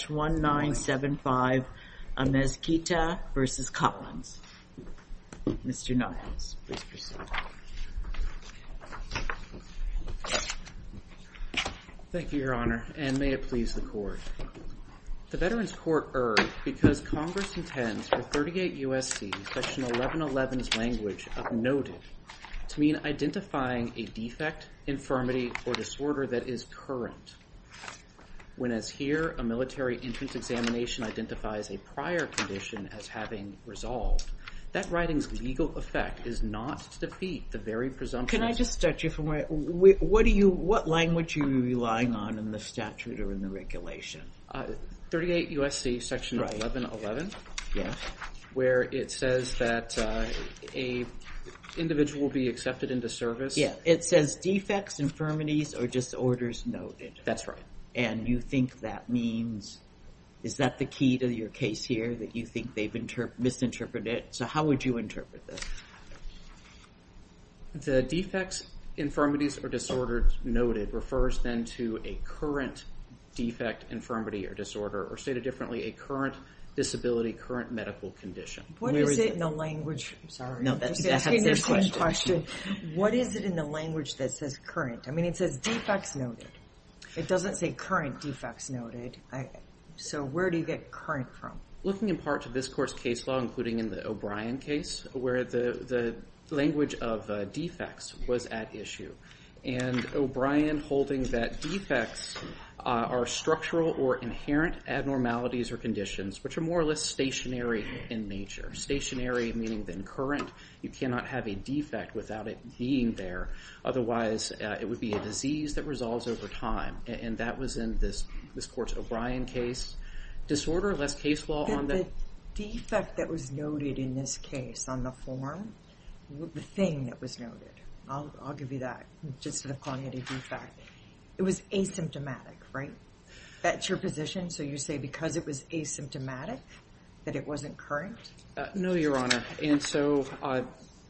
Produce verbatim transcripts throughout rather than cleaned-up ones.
one nine seven five Amezquita versus Collins. Mister Niles, please proceed. Thank you, Your Honor, and may it please the Court. The Veterans Court erred because Congress intends for thirty-eight U S C Section eleven eleven's language of noted to mean identifying a defect, infirmity, or disorder that is current. When, as here, a military entrance examination identifies a prior condition as having resolved, that writing's legal effect is not to defeat the very presumption. Can I just start you from where, what do you, what language are you relying on in the statute or in the regulation? Uh, thirty-eight U S C Section right. eleven eleven. Yes. Where it says that uh, a individual will be accepted into service. Yeah, it says defects, infirmities, or disorders noted. That's right. And you think that means, is that the key to your case here, that you think they've interp- misinterpreted it? So how would you interpret this? The defects, infirmities, or disorders noted refers then to a current defect, infirmity, or disorder, or stated differently, a current disability, current medical condition. What Where is, is it it in the language? I'm sorry. No, that's, just that's asking their the same question. question. What is it in the language that says current? I mean, it says defects noted. It doesn't say current defects noted. I, so where do you get current from? Looking in part to this Court's case law, including in the O'Brien case, where the, the language of uh, defects was at issue. And O'Brien holding that defects uh, are structural or inherent abnormalities or conditions which are more or less stationary in nature. Stationary meaning then current. You cannot have a defect without it being there. Otherwise, uh, it would be a disease that resolves over time. And, and that was in this, this Court's O'Brien case. Disorder, less case law the, on that. The defect that was noted in this case on the form, the thing that was noted, I'll, I'll give you that, just instead of calling it a defect. It was asymptomatic, right? That's your position? So you say because it was asymptomatic, that it wasn't current? Uh, no, Your Honor. And so uh,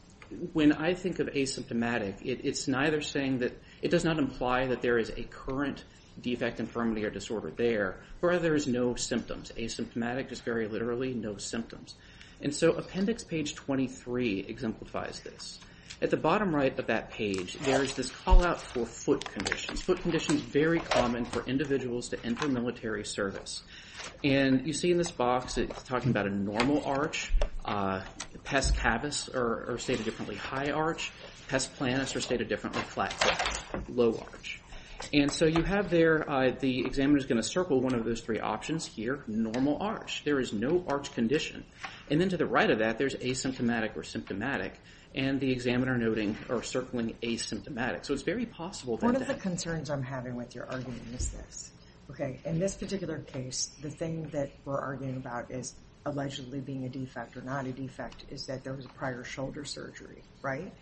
when I think of asymptomatic, it, it's neither saying that, it does not imply that there is a current defect, infirmity, or disorder there, where there is no symptoms. Asymptomatic, just very literally, no symptoms. And so appendix page twenty-three exemplifies this. At the bottom right of that page, there's this call out for foot conditions. Foot conditions very common for individuals to enter military service. And you see in this box, it's talking about a normal arch, uh, pes cavus, or, or stated differently, high arch, pes planus, or stated differently, flat cavus, low arch. And so you have there, uh, the examiner is going to circle one of those three options here, normal arch. There is no arch condition. And then to the right of that, there's asymptomatic or symptomatic, and the examiner noting or circling asymptomatic. So it's very possible that... One of the concerns I'm having with your argument is this. Okay, in this particular case, the thing that we're arguing about is allegedly being a defect or not a defect is that there was a prior shoulder surgery, right?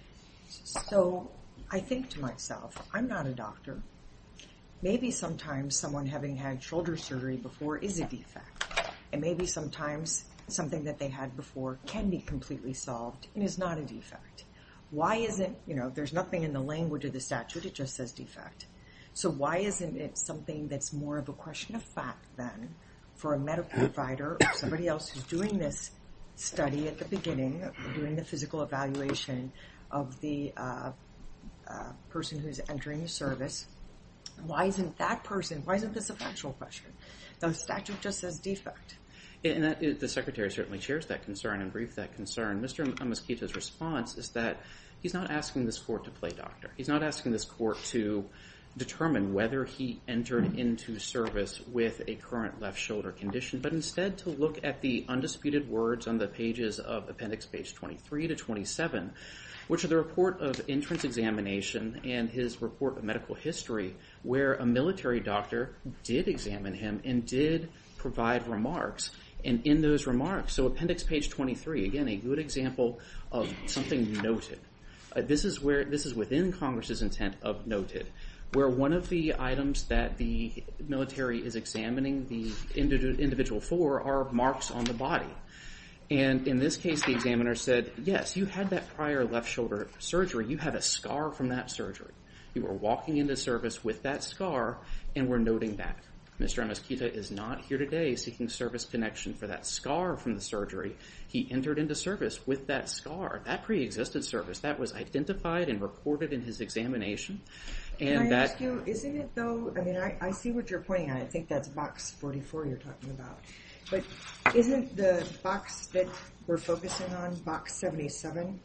So I think to myself, I'm not a doctor. Maybe sometimes someone having had shoulder surgery before is a defect. And maybe sometimes something that they had before can be completely solved and is not a defect. Why isn't, you know, there's nothing in the language of the statute, it just says defect. So why isn't it something that's more of a question of fact then for a medical provider or somebody else who's doing this study at the beginning, doing the physical evaluation of the uh, uh, person who's entering the service? Why isn't that person, why isn't this a factual question? The statute just says defect. And that is, the Secretary certainly shares that concern and briefed that concern. Mister Amezquita's response is that he's not asking this court to play doctor. He's not asking this court to determine whether he entered into service with a current left shoulder condition, but instead to look at the undisputed words on the pages of appendix page twenty-three to twenty-seven, which are the report of entrance examination and his report of medical history, where a military doctor did examine him and did provide remarks. And in those remarks, so appendix page twenty-three, again, a good example of something noted. Uh, this is where, this is within Congress's intent of noted, where one of the items that the military is examining the indi- individual for are marks on the body. And in this case, the examiner said, yes, you had that prior left shoulder surgery. You have a scar from that surgery. You were walking into service with that scar, and we're noting that. Mister Amezquita is not here today seeking service connection for that scar from the surgery. He entered into service with that scar. That pre-existed service, that was identified and reported in his examination. And Can I that, ask you, isn't it though, I mean, I, I see what you're pointing at. I think that's box forty-four you're talking about. But isn't the box that we're focusing on, box seventy-seven,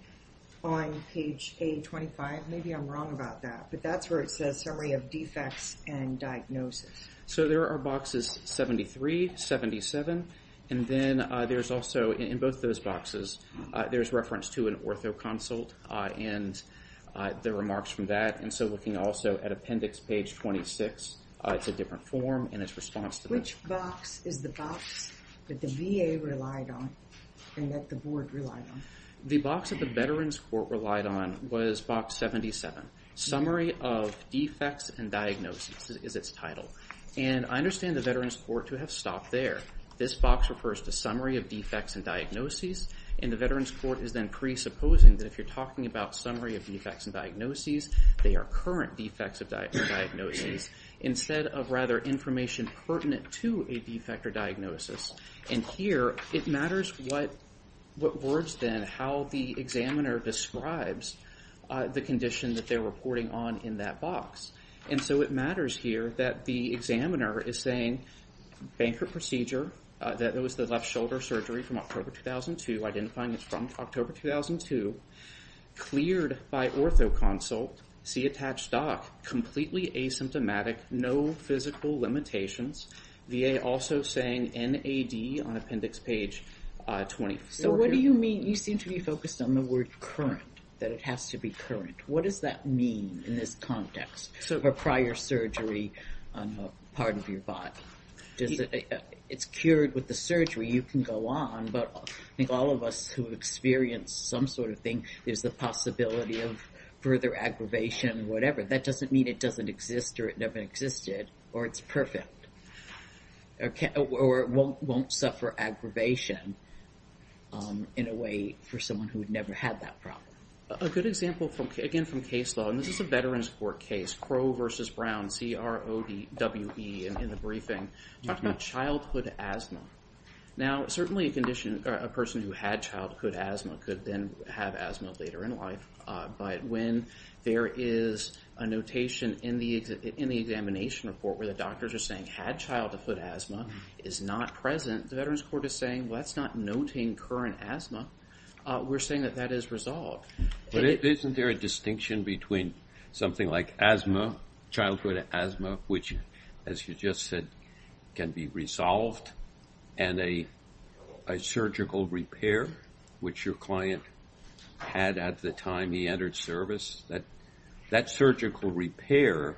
on page A twenty-five? Maybe I'm wrong about that, but that's where it says summary of defects and diagnosis. So there are boxes seventy-three, seventy-seven, and then uh, there's also, in, in both those boxes, uh, there's reference to an ortho consult uh, and uh, the remarks from that. And so looking also at appendix page twenty-six, uh, it's a different form and its response to Which the box is the box that the V A relied on and that the board relied on? The box that the Veterans Court relied on was box seventy-seven. Summary of Defects and Diagnoses is, is its title. And I understand the Veterans Court to have stopped there. This box refers to Summary of Defects and Diagnoses, and the Veterans Court is then presupposing that if you're talking about Summary of Defects and Diagnoses, they are current defects of di- diagnoses, instead of rather information pertinent to a defect or diagnosis. And here, it matters what what words then, how the examiner describes uh, the condition that they're reporting on in that box. And so it matters here that the examiner is saying Bankert procedure, uh, that it was the left shoulder surgery from October two thousand two, identifying it's from October two thousand two, cleared by ortho consult, see attached doc, completely asymptomatic, no physical limitations. V A also saying N A D on appendix page uh, twenty-four. So what do you mean? You seem to be focused on the word current, that it has to be current. What does that mean in this context So, for prior surgery on a part of your body? Does it, uh, it's cured with the surgery, you can go on, but I think all of us who experience some sort of thing, there's the possibility of further aggravation, whatever. That doesn't mean it doesn't exist or it never existed or it's perfect or, can, or it won't, won't suffer aggravation um, in a way for someone who had never had that problem. A good example, from again, from case law, and this is a Veterans Court case, Crow versus Brown, C R O W E, in, in the briefing, talked mm-hmm. about childhood asthma. Now, certainly a condition, or a person who had childhood asthma could then have asthma later in life, uh, but when there is a notation in the in the examination report where the doctors are saying had childhood asthma mm-hmm. is not present, the Veterans Court is saying, well, that's not noting current asthma. Uh, we're saying that that is resolved. But it, isn't there a distinction between something like asthma, childhood asthma, which, as you just said, can be resolved, and a, a surgical repair, which your client had at the time he entered service? That, that surgical repair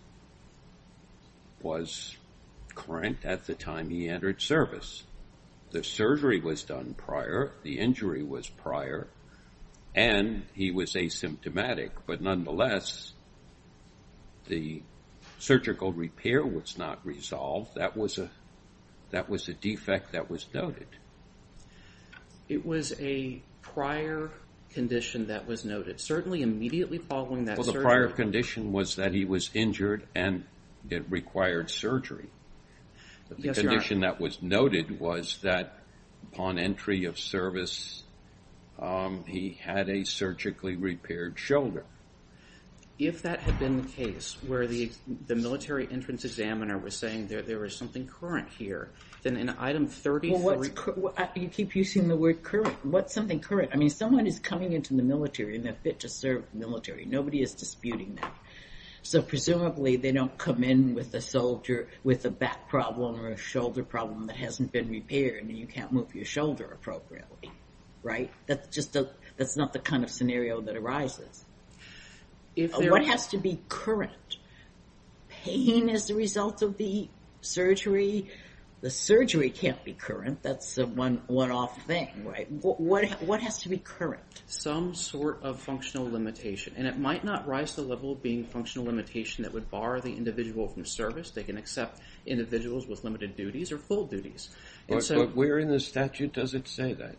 was current at the time he entered service. The surgery was done prior, the injury was prior, and he was asymptomatic. But nonetheless, the surgical repair was not resolved. That was a that was a defect that was noted. It was a prior condition that was noted. Certainly immediately following that surgery. Well, the prior condition was that he was injured and it required surgery. The yes, condition that was noted was that upon entry of service, um, he had a surgically repaired shoulder. If that had been the case, where the the military entrance examiner was saying there there was something current here, then in item thirty-three... Well, what's cur- you keep using the word current. What's something current? I mean, someone is coming into the military and they're fit to serve the military. Nobody is disputing that. So presumably they don't come in with a soldier with a back problem or a shoulder problem that hasn't been repaired and you can't move your shoulder appropriately, right? That's just a, that's not the kind of scenario that arises. If uh, what has to be current? Pain as a result of the surgery? The surgery can't be current. That's a one, one-off thing, right? What, what, what has to be current? Some sort of functional limitation. And it might not rise to the level of being functional limitation that would bar the individual from service. They can accept individuals with limited duties or full duties. And but, so, but where in the statute does it say that?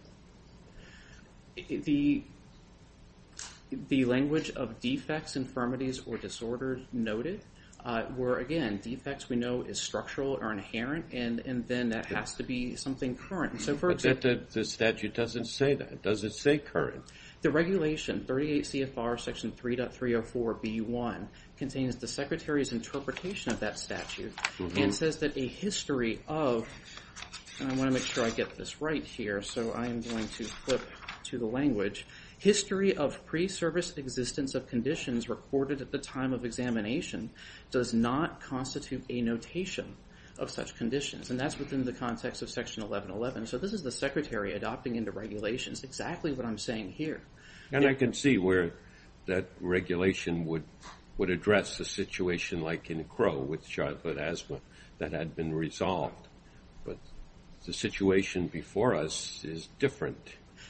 The, the language of defects, infirmities, or disorders noted uh, where, again, defects we know is structural or inherent, and, and then that has to be something current. And so, for But that, the, the statute doesn't say that. Does it say current? The regulation, thirty-eight C F R section three point three oh four B one, contains the Secretary's interpretation of that statute mm-hmm. and says that a history of, and I want to make sure I get this right here, so I am going to flip to the language, history of pre-service existence of conditions recorded at the time of examination does not constitute a notation of such conditions, and that's within the context of Section eleven eleven. So this is the Secretary adopting into regulations exactly what I'm saying here. And it, I can see where that regulation would would address a situation like in Crow with childhood asthma that had been resolved. But the situation before us is different.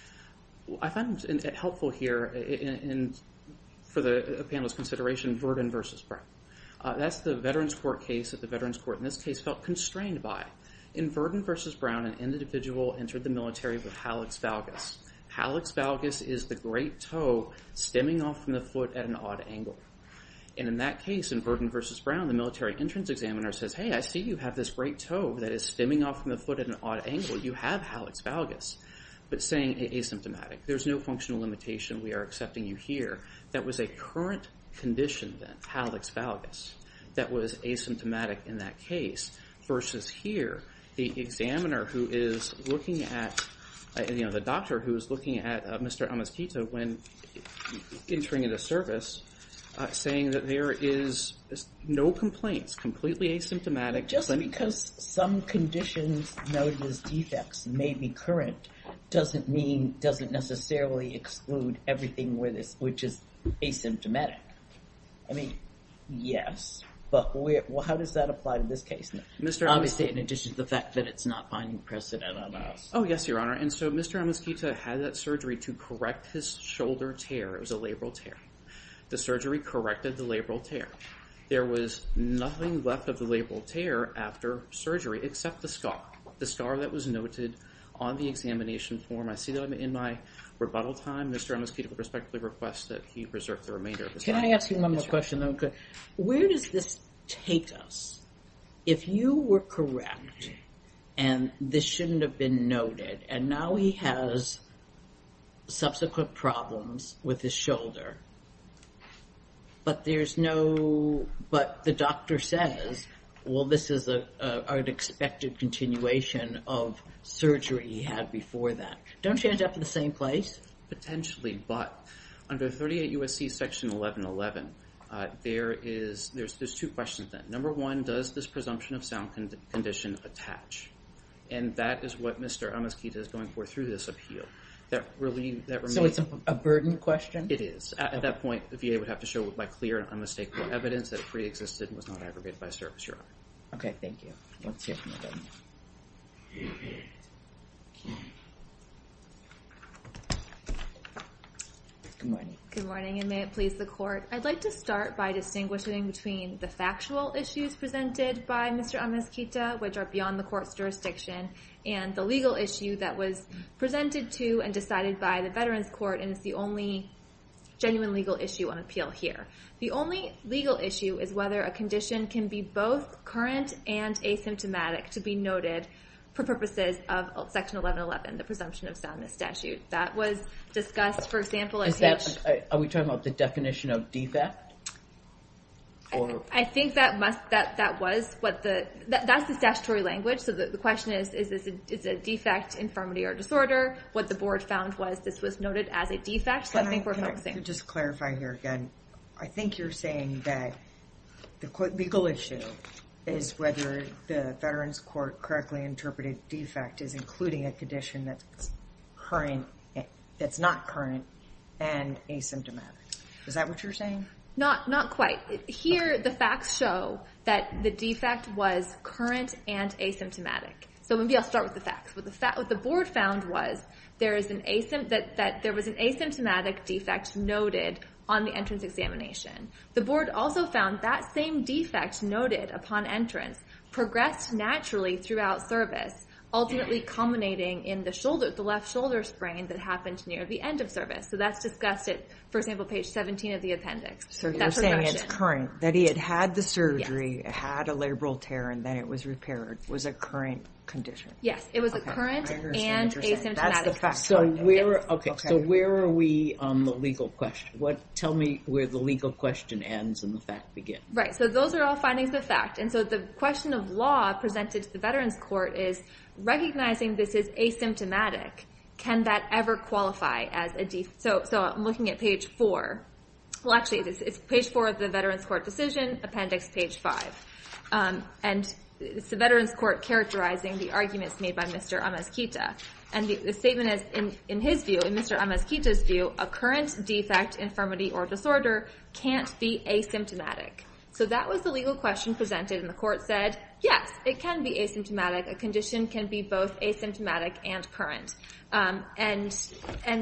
Well, I find it helpful here in, in for the panel's consideration, Verdon versus Brown. Uh, that's the Veterans Court case that the Veterans Court in this case felt constrained by. In Verdon versus Brown, an individual entered the military with hallux valgus. Hallux valgus is the great toe stemming off from the foot at an odd angle. And in that case, in Verdon versus Brown, the military entrance examiner says, hey, I see you have this great toe that is stemming off from the foot at an odd angle. You have hallux valgus. But saying asymptomatic, there's no functional limitation. We are accepting you here. That was a current condition then, hallux valgus, that was asymptomatic in that case, versus here, the examiner who is looking at, uh, you know, the doctor who is looking at uh, Mister Amezquita when entering into service, uh, saying that there is no complaints, completely asymptomatic. But just because some conditions noted as defects may be current doesn't mean, doesn't necessarily exclude everything where this, which is asymptomatic. I mean, yes, but where, well, how does that apply to this case? Mister Obviously, Amezquita, in addition to the fact that it's not binding precedent on us. Oh, yes, Your Honor. And so Mister Amezquita had that surgery to correct his shoulder tear. It was a labral tear. The surgery corrected the labral tear. There was nothing left of the labral tear after surgery except the scar, the scar that was noted on the examination form. I see that I'm in my rebuttal time. Mister Amezquita would respectfully request that he reserve the remainder of his Can time. I ask you one more yes, question, though? Where does this take us? If you were correct and this shouldn't have been noted, and now he has subsequent problems with his shoulder, but there's no, but the doctor says, well, this is a, a an expected continuation of surgery he had before that. Don't you end up in the same place? Potentially, but under thirty-eight U S C Section eleven eleven, uh, there is there's there's two questions then. Number one, does this presumption of sound con- condition attach? And that is what Mister Amezquita is going for through this appeal. That really that remains. So it's a, a burden question? It is. At, okay. at that point, the V A would have to show by clear and unmistakable evidence that it pre-existed and was not aggravated by service, Your Honor. Okay, thank you. Let's hear from the government. Good morning. Good morning, and may it please the Court. I'd like to start by distinguishing between the factual issues presented by Mister Amezquita, which are beyond the Court's jurisdiction, and the legal issue that was presented to and decided by the Veterans Court, and is the only genuine legal issue on appeal here. The only legal issue is whether a condition can be both current and asymptomatic to be noted for purposes of Section eleven eleven, the presumption of soundness statute. That was discussed, for example, at Is page... that, are we talking about the definition of defect? Or I, I think that must that that was what the that, that's the statutory language. So the, the question is: is this a, is a defect, infirmity, or disorder? What the board found was this was noted as a defect. So Can I think I, we're can focusing. I just clarify here again? I think you're saying that the legal issue is whether the Veterans Court correctly interpreted defect as including a condition that's current, that's not current, and asymptomatic. Is that what you're saying? Not not quite. Here, the facts show that the defect was current and asymptomatic. So maybe I'll start with the facts. What the fa- what the board found was there is an asympt- that, that there was an asymptomatic defect noted on the entrance examination. The board also found that same defect noted upon entrance progressed naturally throughout service ultimately culminating in the shoulder, the left shoulder sprain that happened near the end of service. So that's discussed at, for example, page seventeen of the appendix. So you're that saying it's current, that he had had the surgery, yes. had a labral tear, and then it was repaired, was a current condition. Yes, it was Okay, a current I understand and what you're saying. That's asymptomatic. the fact. So where, okay, Okay. so where are we on the legal question? What, tell me where the legal question ends and the fact begins. Right, so those are all findings of fact. And so the question of law presented to the Veterans Court is recognizing this is asymptomatic. Can that ever qualify as a def- so so I'm looking at page four. Well, actually, it's, it's page four of the Veterans Court decision, appendix page five. Um, and it's the Veterans Court characterizing the arguments made by Mister Amezquita. And the, the statement is, in, in his view, in Mister Amezquita's view, a current defect, infirmity, or disorder can't be asymptomatic. So that was the legal question presented, and the court said, yes, it can be asymptomatic. A condition can be both asymptomatic and current. Um, and and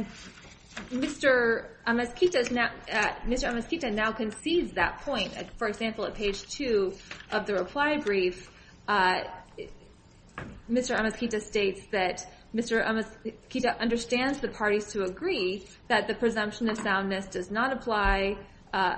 Mister Amezquita now, uh, Mister Amezquita now concedes that point. For example, at page two of the reply brief, uh, Mister Amezquita states that Mister Amezquita understands the parties to agree that the presumption of soundness does not apply uh,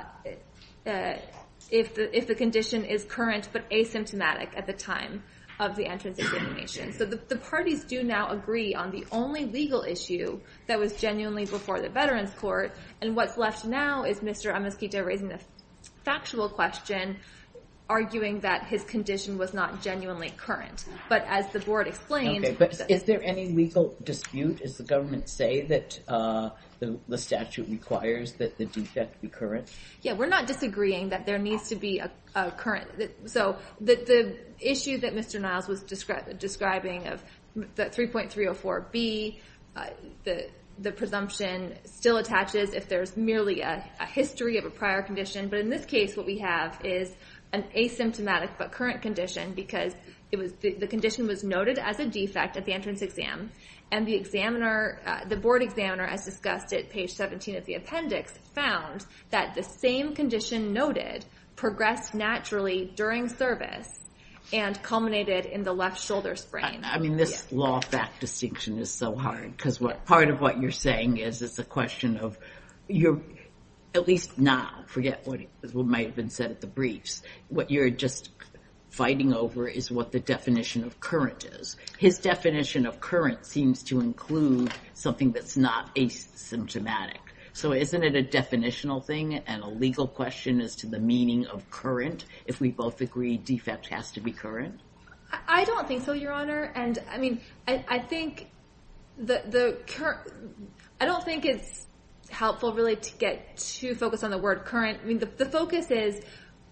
uh, if the if the condition is current but asymptomatic at the time of the entrance examination. So the, the parties do now agree on the only legal issue that was genuinely before the Veterans Court, and what's left now is Mister Amezquita raising the factual question, arguing that his condition was not genuinely current. But as the board explained... Okay, but is there any legal dispute? Does the government say that uh, the, the statute requires that the defect be current? Yeah, we're not disagreeing that there needs to be a, a current... So the, the issue that Mister Niles was descri- describing of the three point three oh four B, uh, the... the presumption still attaches if there's merely a, a history of a prior condition. But in this case, what we have is an asymptomatic but current condition because it was the, the condition was noted as a defect at the entrance exam, and the examiner, uh, the board examiner, as discussed at page seventeen of the appendix, found that the same condition noted progressed naturally during service and culminated in the left shoulder sprain. I, I mean, this yeah. law fact distinction is so hard because what part of what you're saying is it's a question of you're, at least now, forget what, what might have been said at the briefs, what you're just fighting over is what the definition of current is. His definition of current seems to include something that's not asymptomatic. So isn't it a definitional thing and a legal question as to the meaning of current if we both agree defect has to be current? I don't think so, Your Honor. And I mean, I, I think the the cur- I don't think it's helpful really to get too focused on the word current. I mean, the, the focus is,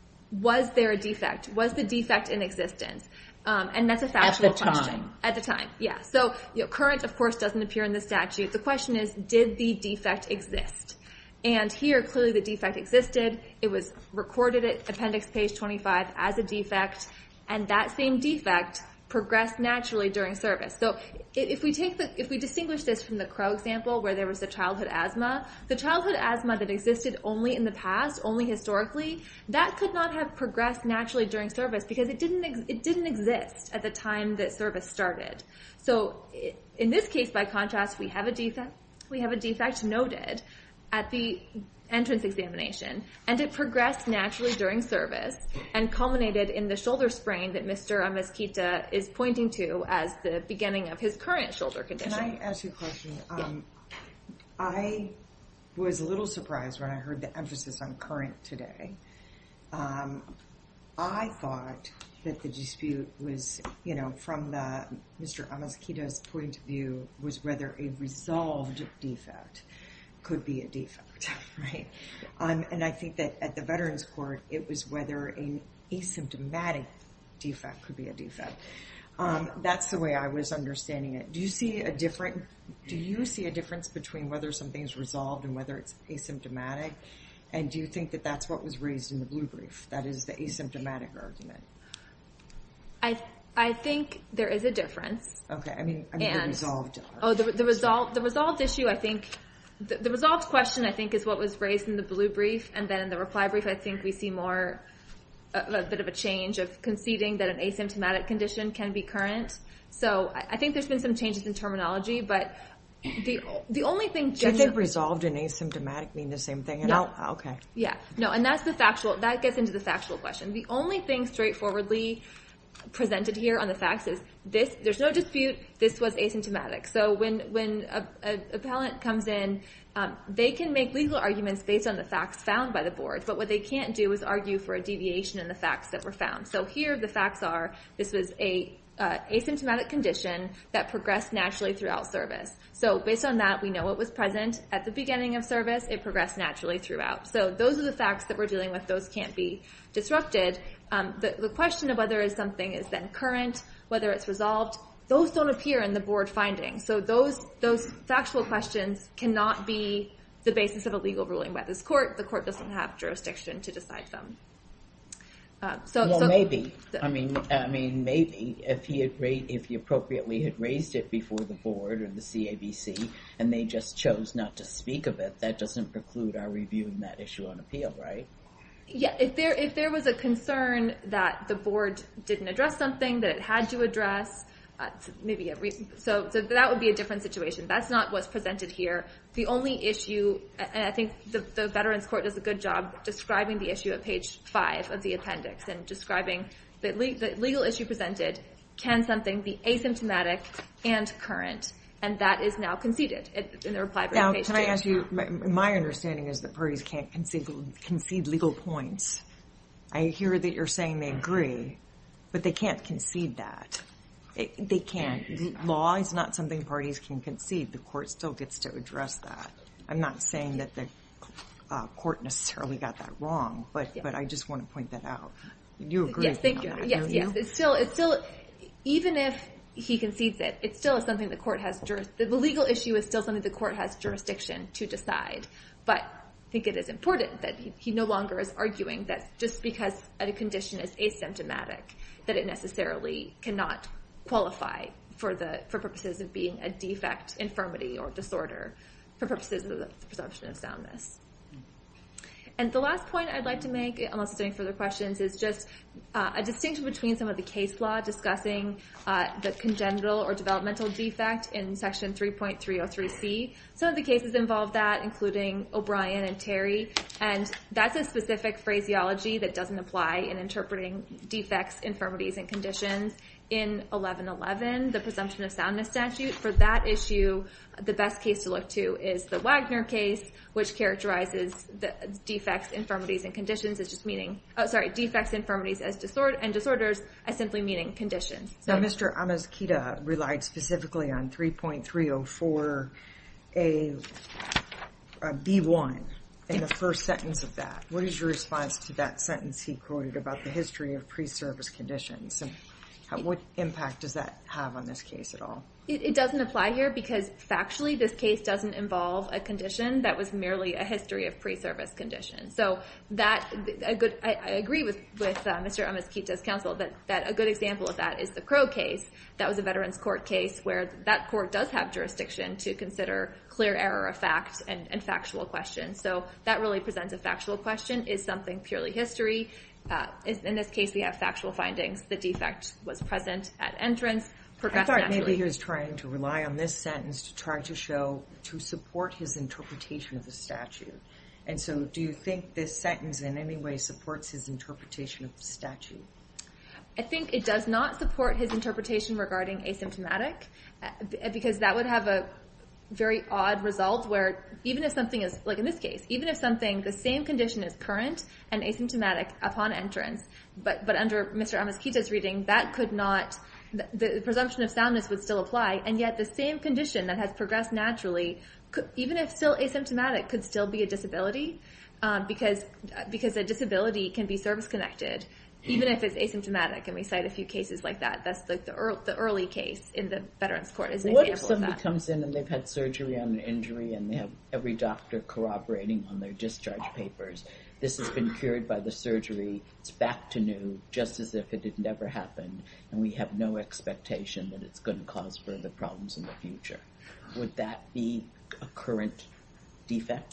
was there a defect? Was the defect in existence? Um, and that's a factual question. At the time. At the time, yeah. So, you know, current, of course, doesn't appear in the statute. The question is, did the defect exist? And here, clearly the defect existed. It was recorded at appendix page twenty-five as a defect, and that same defect progressed naturally during service. So if we take the, if we distinguish this from the Crow example where there was the childhood asthma, the childhood asthma that existed only in the past, only historically, that could not have progressed naturally during service because it didn't, ex- it didn't exist at the time that service started. So in this case, by contrast, we have a defect, we have a defect noted at the entrance examination, and it progressed naturally during service and culminated in the shoulder sprain that Mister Amezquita is pointing to as the beginning of his current shoulder condition. Can I ask you a question? Um, I was a little surprised when I heard the emphasis on current today. Um, I thought that the dispute was, you know, from the Mister Amezquita's point of view, was whether a resolved defect could be a defect, right? Um, and I think that at the Veterans Court, it was whether an asymptomatic defect could be a defect. Um, that's the way I was understanding it. Do you see a different? Do you see a difference between whether something's resolved and whether it's asymptomatic? And do you think that that's what was raised in the blue brief? That is the asymptomatic argument. I I think there is a difference. Okay, I mean, I mean and, the resolved. Oh, the the resolved the resolved issue, I think. The, the resolved question, I think, is what was raised in the blue brief, and then in the reply brief, I think we see more a, a bit of a change of conceding that an asymptomatic condition can be current. So I, I think there's been some changes in terminology, but the the only thing... Do you think resolved and asymptomatic mean the same thing? And yeah. I'll, okay. Yeah. No, and that's the factual, that gets into the factual question. The only thing straightforwardly presented here on the facts is this, there's no dispute, this was asymptomatic. So when, when a, a appellant comes in, um, they can make legal arguments based on the facts found by the board, but what they can't do is argue for a deviation in the facts that were found. So here the facts are, this was a uh, asymptomatic condition that progressed naturally throughout service. So based on that, we know it was present at the beginning of service, it progressed naturally throughout. So those are the facts that we're dealing with, those can't be disrupted. Um, the, the question of whether something is then current, whether it's resolved, those don't appear in the board findings. So those those factual questions cannot be the basis of a legal ruling by this court. The court doesn't have jurisdiction to decide them. Uh, so, well, so maybe. The, I mean, I mean, maybe if he had ra- if he appropriately had raised it before the board or the C A B C, and they just chose not to speak of it, that doesn't preclude our reviewing that issue on appeal, right? Yeah, if there if there was a concern that the board didn't address something that it had to address, uh, maybe a re- so so that would be a different situation. That's not what's presented here. The only issue, and I think the, the Veterans Court does a good job describing the issue at page five of the appendix and describing the, le- the legal issue presented. Can something be asymptomatic and current? And that is now conceded in the reply brief. Now, page can two. I ask you, my, my understanding is that parties can't concede, concede legal points. I hear that you're saying they agree, but they can't concede that. It, they can't. Law is not something parties can concede. The court still gets to address that. I'm not saying that the uh, court necessarily got that wrong, but, yeah. but I just want to point that out. You agree? Yes, thank you. That, yes, yes. You? It's still, it's still, even if he concedes it, it still is something the court has juris, the legal issue is still something the court has jurisdiction to decide. But I think it is important that he, he no longer is arguing that just because a condition is asymptomatic, that it necessarily cannot qualify for the, for purposes of being a defect, infirmity, or disorder, for purposes of the presumption of soundness. And the last point I'd like to make, unless there's any further questions, is just uh, a distinction between some of the case law discussing uh, the congenital or developmental defect in section three point three oh three C. Some of the cases involve that, including O'Brien and Terry, and that's a specific phraseology that doesn't apply in interpreting defects, infirmities, and conditions. In eleven eleven, the presumption of soundness statute, for that issue, the best case to look to is the Wagner case, which characterizes the defects, infirmities, and conditions as just meaning, oh, sorry, defects, infirmities as disorder, and disorders as simply meaning conditions. So, now, Mister Amezquita relied specifically on three point three oh four A B one in the first sentence of that. What is your response to that sentence he quoted about the history of pre-service conditions? And how, what impact does that have on this case at all? It, it doesn't apply here because factually this case doesn't involve a condition that was merely a history of pre-service conditions. So that a good, I, I agree with with uh, Mister Amezquita's counsel that that a good example of that is the Crow case. That was a Veterans Court case where that court does have jurisdiction to consider clear error of fact and, and factual questions. So that really presents a factual question: is something purely history? Uh, in this case, we have factual findings. The defect was present at entrance. I thought naturally. maybe he was trying to rely on this sentence to try to show, to support his interpretation of the statute. And so do you think this sentence in any way supports his interpretation of the statute? I think it does not support his interpretation regarding asymptomatic, uh, because that would have a very odd result where even if something is, like in this case, even if something, the same condition is current and asymptomatic upon entrance, but, but under Mister Amezquita's reading, that could not, the, the presumption of soundness would still apply, and yet the same condition that has progressed naturally, could, even if still asymptomatic, could still be a disability, um, because, because a disability can be service-connected, even if it's asymptomatic, and we cite a few cases like that. That's like the, early, the early case in the Veterans Court is an what example of that. What if somebody comes in and they've had surgery on an injury and they have every doctor corroborating on their discharge papers, this has been cured by the surgery, it's back to new, just as if it had never happened, and we have no expectation that it's going to cause further problems in the future? Would that be a current defect?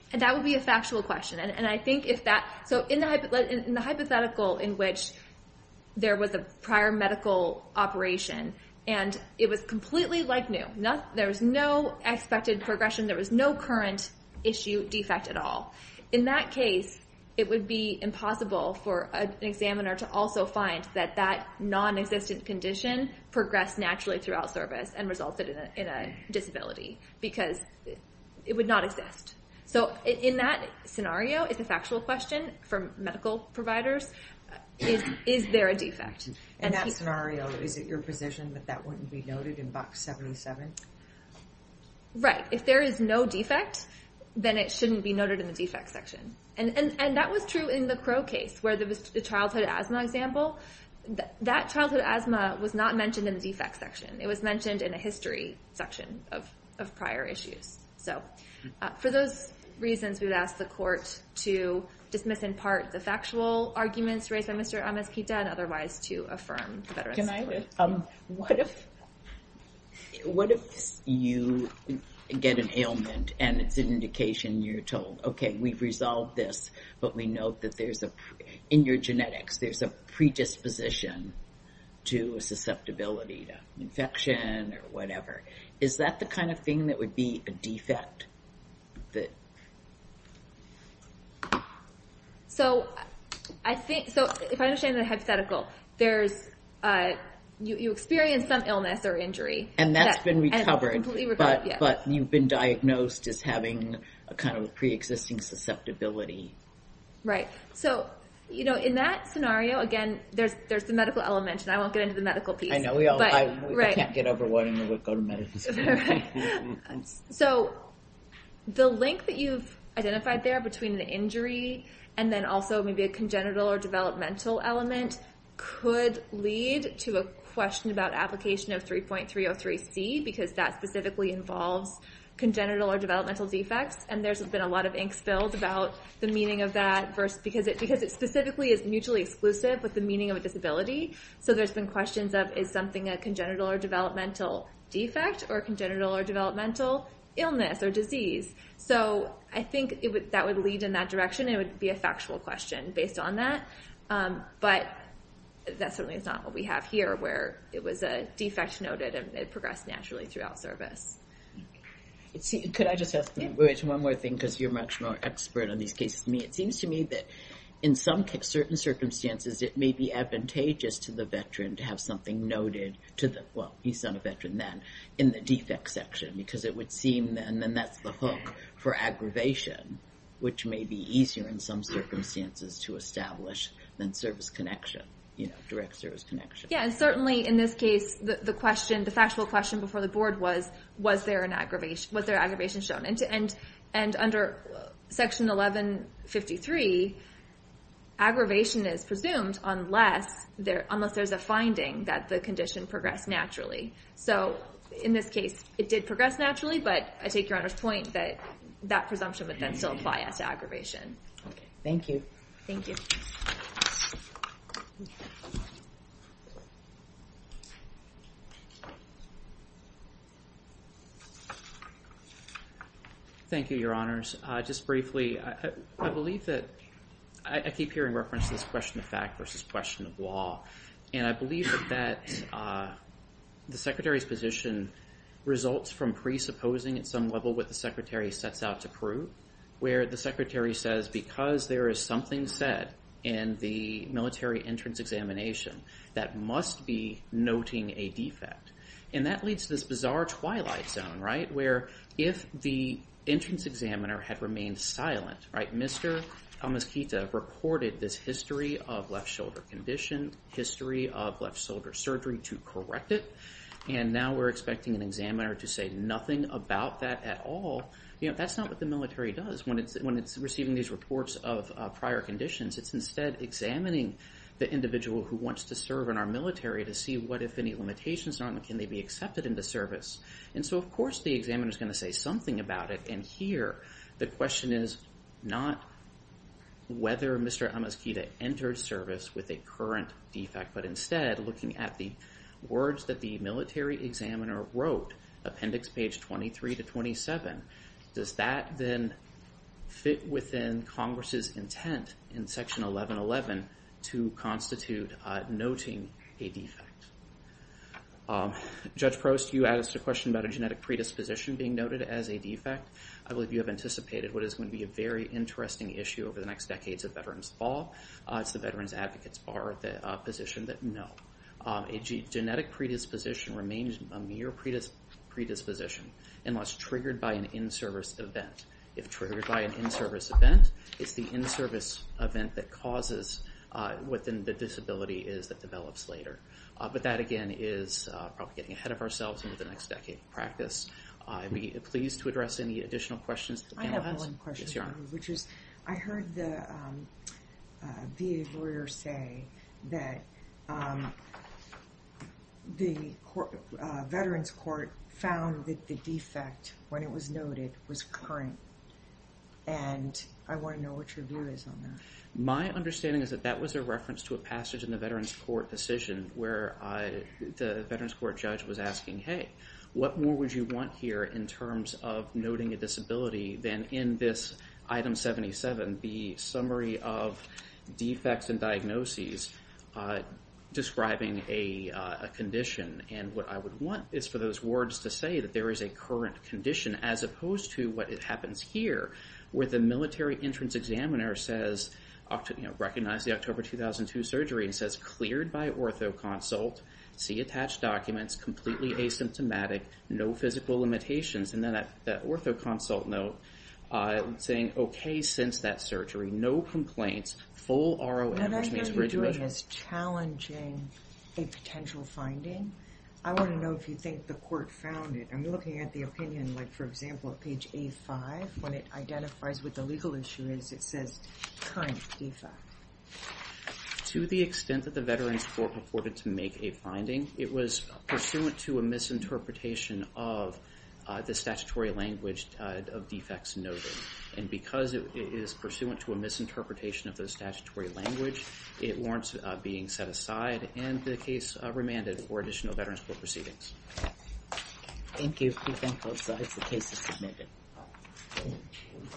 And that would be a factual question. And, and I think if that, so in the, in the hypothetical in which there was a prior medical operation and it was completely like new, not, there was no expected progression, there was no current issue, defect at all. In that case, it would be impossible for an examiner to also find that that non-existent condition progressed naturally throughout service and resulted in a, in a disability, because it would not exist. So in that scenario, it's a factual question for medical providers. Is is there a defect? In and that he, scenario, is it your position that that wouldn't be noted in box seventy-seven? Right. If there is no defect, then it shouldn't be noted in the defect section. And and, and that was true in the Crow case, where there was the childhood asthma example. Th- that childhood asthma was not mentioned in the defect section. It was mentioned in a history section of, of prior issues. So uh, for those reasons, we would ask the court to dismiss in part the factual arguments raised by Mister Amezquita and otherwise to affirm the Veterans Can I, Court. um, what if, what if you get an ailment and it's an indication you're told, okay, we've resolved this, but we note that there's a, in your genetics, there's a predisposition to a susceptibility to infection or whatever. Is that the kind of thing that would be a defect? That So I think, so if I understand the hypothetical, there's, uh, you, you experience some illness or injury. And that's that, been recovered, and completely recovered, but, yeah. but you've been diagnosed as having a kind of a pre-existing susceptibility. Right. So, you know, in that scenario, again, there's there's the medical element, and I won't get into the medical piece. I know, we all, but, I, we right. can't get over wanting to go to medical school. Right. So the link that you've identified there between the injury and then also maybe a congenital or developmental element could lead to a question about application of three point three oh three C, because that specifically involves congenital or developmental defects, and there's been a lot of ink spilled about the meaning of that versus because it because it specifically is mutually exclusive with the meaning of a disability. So there's been questions of, is something a congenital or developmental defect or congenital or developmental illness or disease? So I think it would that would lead in that direction. It would be a factual question based on that, um, but that certainly is not what we have here, where it was a defect noted and it progressed naturally throughout service. See, could I just ask yeah. one more thing, because you're much more expert on these cases than me. It seems to me that in some certain circumstances it may be advantageous to the veteran to have something noted to the, well, he's not a veteran then, in the defect section, because it would seem then, then that's the hook for aggravation, which may be easier in some circumstances to establish than service connection. You know, direct service connection. Yeah, and certainly in this case, the, the question, the factual question before the board was, was there an aggravation, was there aggravation shown? And to, and and under section eleven fifty-three, aggravation is presumed unless there unless there's a finding that the condition progressed naturally. So in this case, it did progress naturally, but I take Your Honor's point that that presumption would then still apply as to aggravation. Okay, thank you. Thank you. Thank you, Your Honors. Uh, just briefly, I, I believe that I, I keep hearing reference to this question of fact versus question of law, and I believe that, that uh, the Secretary's position results from presupposing at some level what the Secretary sets out to prove, where the Secretary says because there is something said in the military entrance examination that must be noting a defect. And that leads to this bizarre twilight zone, right, where if the entrance examiner had remained silent, right, Mister Amezquita reported this history of left shoulder condition, history of left shoulder surgery to correct it, and now we're expecting an examiner to say nothing about that at all. You know, that's not what the military does. When it's when it's receiving these reports of uh, prior conditions, it's instead examining the individual who wants to serve in our military to see what, if any, limitations are, and can they be accepted into service. And so, of course, the examiner is going to say something about it. And here, the question is not whether Mister Amezquita entered service with a current defect, but instead looking at the words that the military examiner wrote, appendix page twenty-three to twenty-seven. Does that then fit within Congress's intent in Section eleven eleven to constitute uh, noting a defect. Um, Judge Prost, you asked a question about a genetic predisposition being noted as a defect. I believe you have anticipated what is going to be a very interesting issue over the next decades of veterans law. Uh, it's the Veterans Advocates Bar, the uh, position that no. Um, a g- genetic predisposition remains a mere predis- predisposition unless triggered by an in-service event. If triggered by an in-service event, it's the in-service event that causes uh, what then the disability is that develops later. Uh, but that, again, is uh, probably getting ahead of ourselves into the next decade of practice. Uh, I'd be pleased to address any additional questions that the I panel have has. one question Yes, for Your you, Honor. which is, I heard the um, uh, V A lawyer say that um, the court, uh, Veterans Court found that the defect, when it was noted, was current. And I want to know what your view is on that. My understanding is that that was a reference to a passage in the Veterans Court decision where uh, the Veterans Court judge was asking, hey, what more would you want here in terms of noting a disability than in this item seventy-seven, the summary of defects and diagnoses uh, describing a, uh, a condition. And what I would want is for those words to say that there is a current condition as opposed to what it happens here where the military entrance examiner says, you know, recognize the October two thousand two surgery and says cleared by ortho consult, see attached documents, completely asymptomatic, no physical limitations. And then that, that ortho consult note uh, saying, okay, since that surgery, no complaints, full R O M, which means What I hear you doing motion. is challenging a potential finding. I want to know if you think the court found it. I'm looking at the opinion, like, for example, at page A five, when it identifies what the legal issue is, it says current defect. To the extent that the Veterans Court purported to make a finding, it was pursuant to a misinterpretation of uh, the statutory language uh, of defects noted. And because it, it is pursuant to a misinterpretation of the statutory language, it warrants uh, being set aside and the case uh, remanded for additional Veterans Court proceedings. Thank you. We thank both sides. The case is submitted.